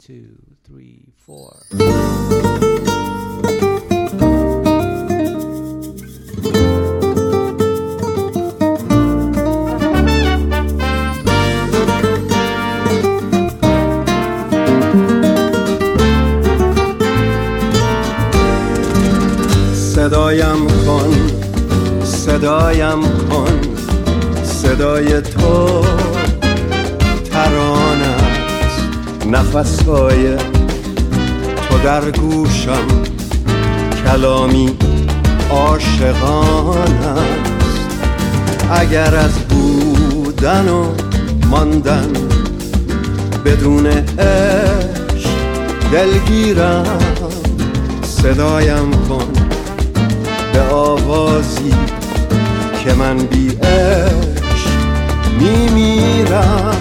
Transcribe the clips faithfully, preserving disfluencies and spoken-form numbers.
two, three, four. صدایم کن صدایم کن صدای تو ترانه است، نفسهای تو در گوشم کلامی عاشقانه است. اگر از بودن و ماندن بدون عشق دلگیرم، صدایم کن به آوازی که من بی عشق میمیرم.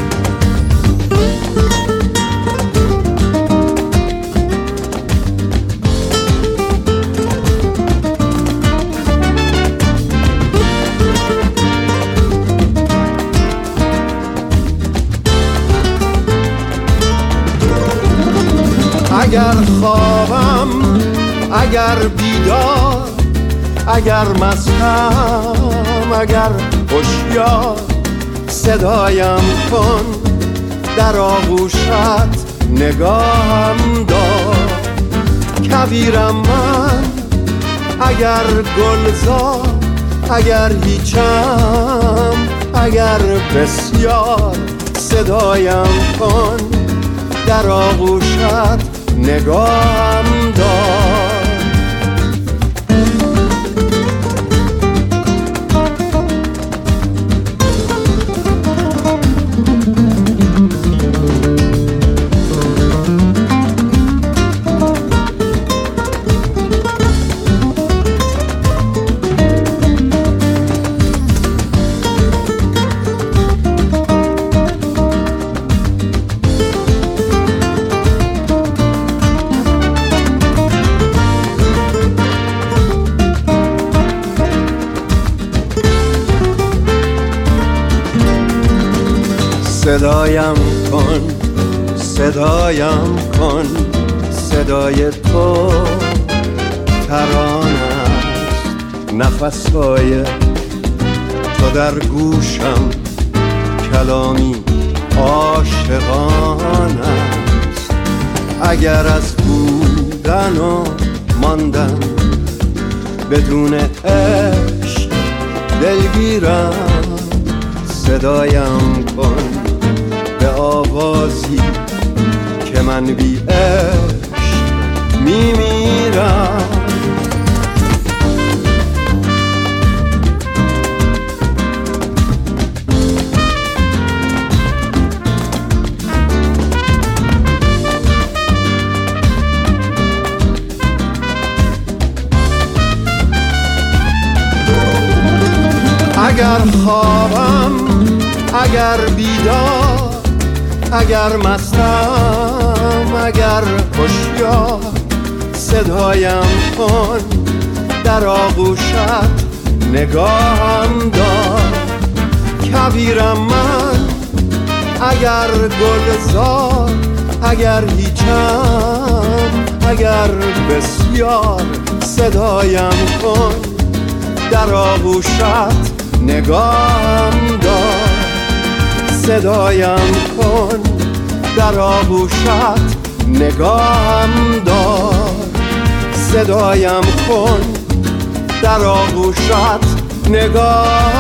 اگر خوابم اگر بیدار، اگر مستم اگر هوشیار، صدایم کن در آغوشت نگاهم دار. کبیرم من اگر گلزار، اگر هیچم اگر بسیار، صدایم کن در آغوشت نگاهم دار. صدایم کن صدایم کن صدای تو ترانه است، نفسهای تو در گوشم کلامی عاشقانه است. اگر از بودن و ماندن بدون عشق دلگیرم، صدایم کن به آوازی که من بی عشق میمیرم. اگر خوابم اگر بیدار، اگر مستم اگر هوشیار، صدایم کن در آغوشت نگاهم دار. کبیرم من اگر گلزار، اگر هیچم اگر بسیار، صدایم کن در آغوشت نگاهم دار. صدایم کن در آغوشت نگاهم دار. صدایم کن در آغوشت نگاهم